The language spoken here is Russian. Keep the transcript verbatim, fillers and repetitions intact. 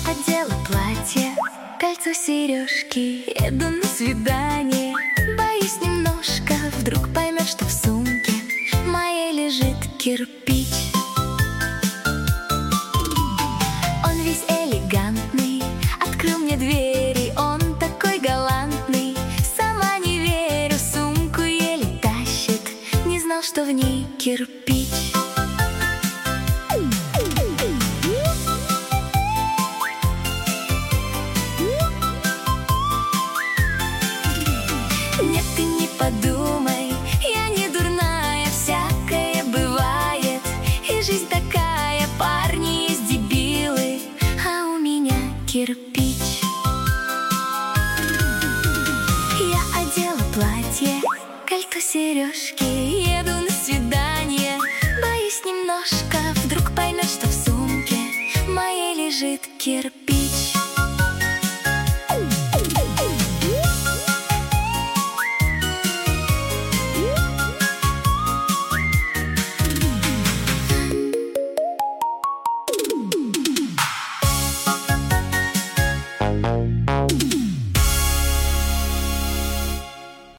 одела платье, кольцо, сережки, еду на свидание. Боюсь немножко, вдруг поймет, что в сумке моей лежит кирпич. Он весь элегантный, открыл мне двери, он такой галантный. Сама не верю, сумку еле тащит, не знал, что в ней кирпич. Нет, ты не подумай, я не дурная, всякое бывает. И жизнь такая, парни есть дебилы, а у меня кирпич. Я одела платье, кольцо, сережки, еду на свидание. Боюсь немножко, вдруг поймет, что в сумке моей лежит кирпич.